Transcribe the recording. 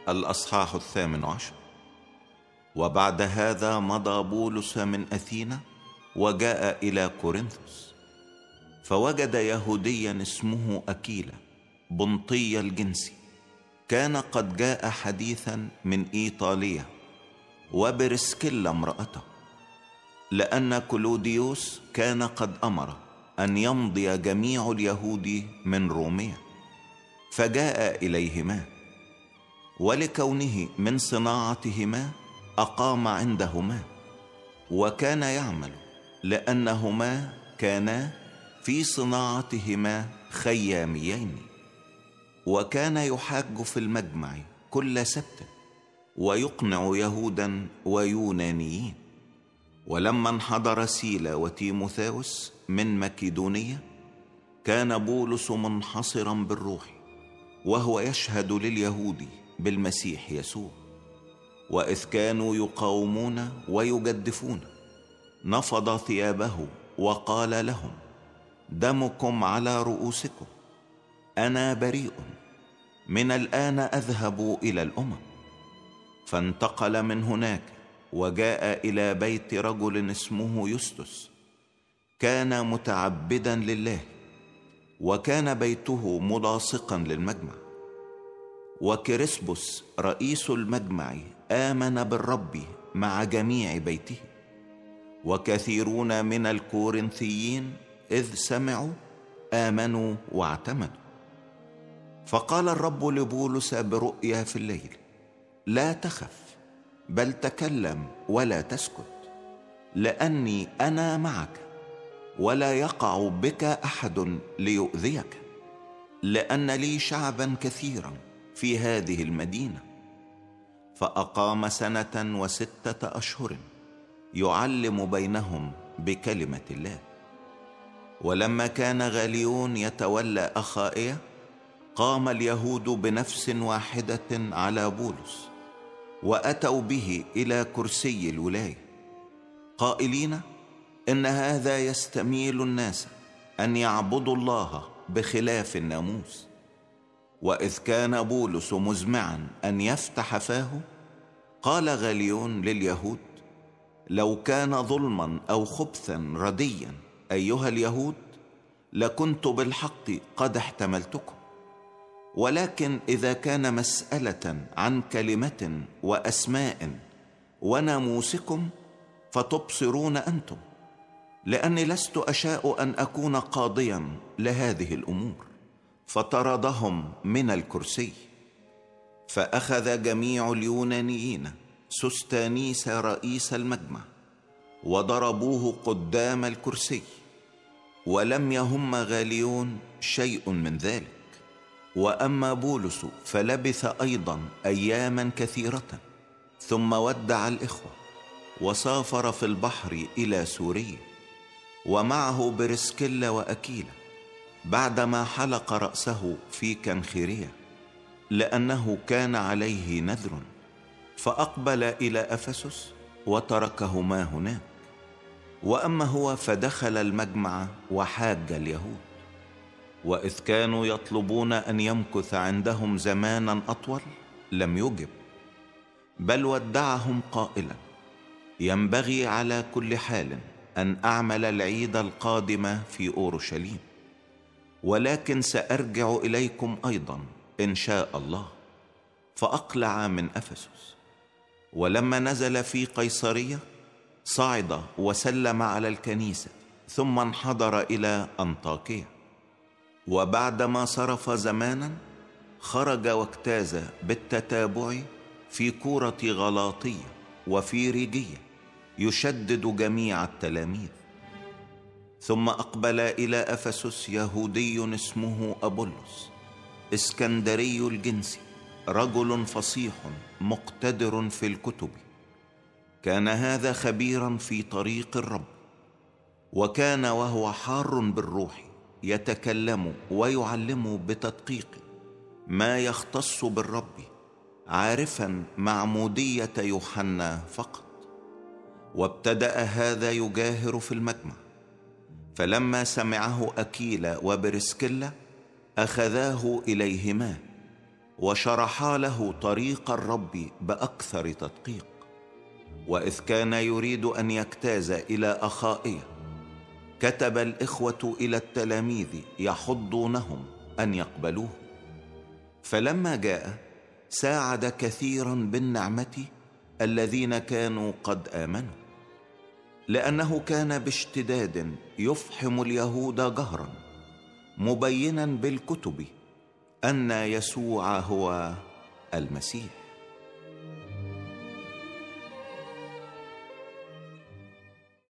الأصحاح 18. وبعد هذا مضى بولس من أثينا وجاء إلى كورنثوس، فوجد يهوديا اسمه أكيلا بنطي الجنس، كان قد جاء حديثا من إيطاليا، وبرسكيلا امرأته، لأن كلوديوس كان قد أمر أن يمضي جميع اليهود من روميا، فجاء إليهما، ولكونه من صناعتهما أقام عندهما، وكان يعمل لأنهما كانا في صناعتهما خياميين. وكان يحاج في المجمع كل سبت ويقنع يهودا ويونانيين. ولما انحدر سيلا وتيموثاوس من مكيدونية، كان بولس منحصرا بالروح، وهو يشهد لليهود بالمسيح يسوع. وإذ كانوا يقاومون ويجدفون، نفض ثيابه وقال لهم: دمكم على رؤوسكم، أنا بريء، من الآن أذهب إلى الأمم. فانتقل من هناك وجاء إلى بيت رجل اسمه يستس، كان متعبدا لله، وكان بيته ملاصقا للمجمع. وكريسبوس رئيس المجمع آمن بالرب مع جميع بيته، وكثيرون من الكورنثيين إذ سمعوا آمنوا واعتمدوا. فقال الرب لبولس برؤيا في الليل: لا تخف، بل تكلم ولا تسكت، لأني أنا معك، ولا يقع بك أحد ليؤذيك، لأن لي شعبا كثيرا في هذه المدينة. فأقام 1 و6 أشهر يعلم بينهم بكلمة الله. ولما كان غاليون يتولى أخائية، قام اليهود بنفس واحدة على بولس، وأتوا به إلى كرسي الولاية، قائلين: إن هذا يستميل الناس أن يعبدوا الله بخلاف الناموس. وإذ كان بولس مزمعا أن يفتح فاه، قال غاليون لليهود: لو كان ظلما أو خبثا رديا أيها اليهود، لكنت بالحق قد احتملتكم، ولكن إذا كان مسألة عن كلمة وأسماء وناموسكم، فتبصرون أنتم، لأني لست أشاء أن أكون قاضيا لهذه الأمور. فطردهم من الكرسي. فأخذ جميع اليونانيين سوستانيس رئيس المجمع وضربوه قدام الكرسي، ولم يهم غاليون شيء من ذلك. وأما بولس فلبث أيضا أياما كثيرة، ثم ودع الإخوة وسافر في البحر إلى سوريا، ومعه برسكيلا وأكيلا، بعدما حلق رأسه في كنخيرية، لأنه كان عليه نذر. فأقبل إلى أفسس وتركهما هناك. وأما هو فدخل المجمع وحاج اليهود. وإذ كانوا يطلبون أن يمكث عندهم زمانا أطول، لم يجب، بل ودعهم قائلا: ينبغي على كل حال أن أعمل العيد القادم في أورشليم، ولكن سأرجع إليكم أيضا إن شاء الله. فأقلع من أفسس. ولما نزل في قيصرية، صعد وسلم على الكنيسة، ثم انحدر إلى أنطاكية. وبعدما صرف زمانا، خرج واجتاز بالتتابع في كورة غلاطية وفي ريجية، يشدد جميع التلاميذ. ثم أقبل إلى أفسس يهودي اسمه أبولس، اسكندري الجنس، رجل فصيح مقتدر في الكتب. كان هذا خبيرا في طريق الرب، وكان وهو حار بالروح يتكلم ويعلم بتدقيق ما يختص بالرب، عارفا معمودية يوحنا فقط. وابتدأ هذا يجاهر في المجمع. فلما سمعه أكيلا وبرسكيلا، أخذاه إليهما، وشرحا له طريق الرب بأكثر تدقيق. وإذ كان يريد أن يجتاز إلى أخائية، كتب الإخوة إلى التلاميذ يحضونهم أن يقبلوه. فلما جاء ساعد كثيرا بالنعمة الذين كانوا قد آمنوا، لأنه كان باشتداد يفحم اليهود جهرا، مبينا بالكتب أن يسوع هو المسيح.